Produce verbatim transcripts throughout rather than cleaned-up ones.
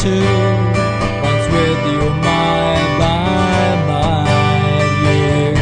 to. Once with you, my, my, my, yeah.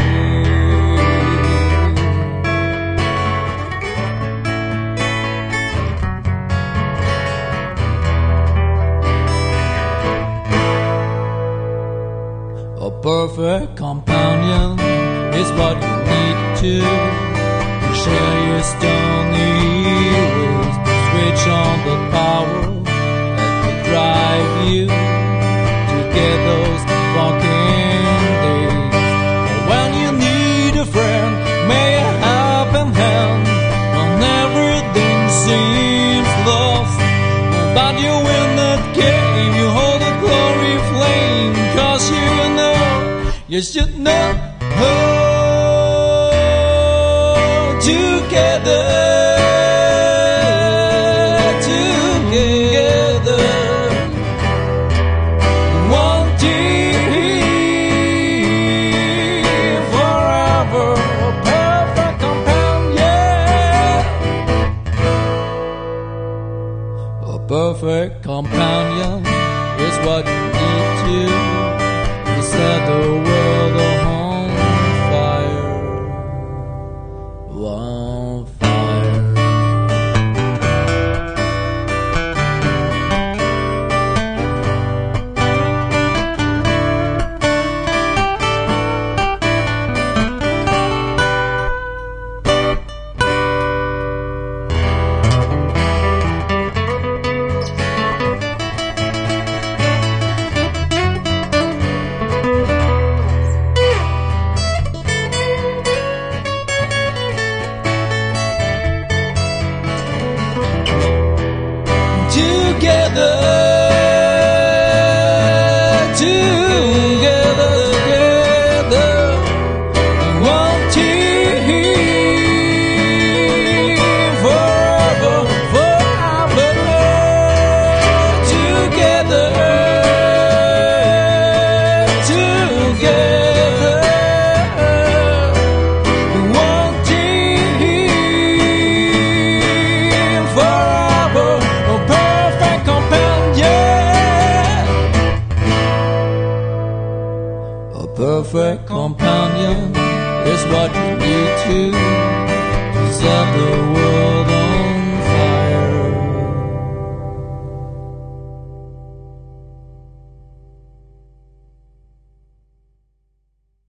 A perfect companion is what you need to to share your stony wheels, switch on the power that will drive you to get those fucking days. Or when you need a friend, may a helping hand when everything seems lost. But you win that game, you hold a glory flame, 'cause you know, you should know, together, together, one team forever, a perfect companion, a perfect companion is what you need to to set the world on fire, on fire. Together, together, together, one team forever, forever. Together, together, one team forever. A perfect companion is what you need to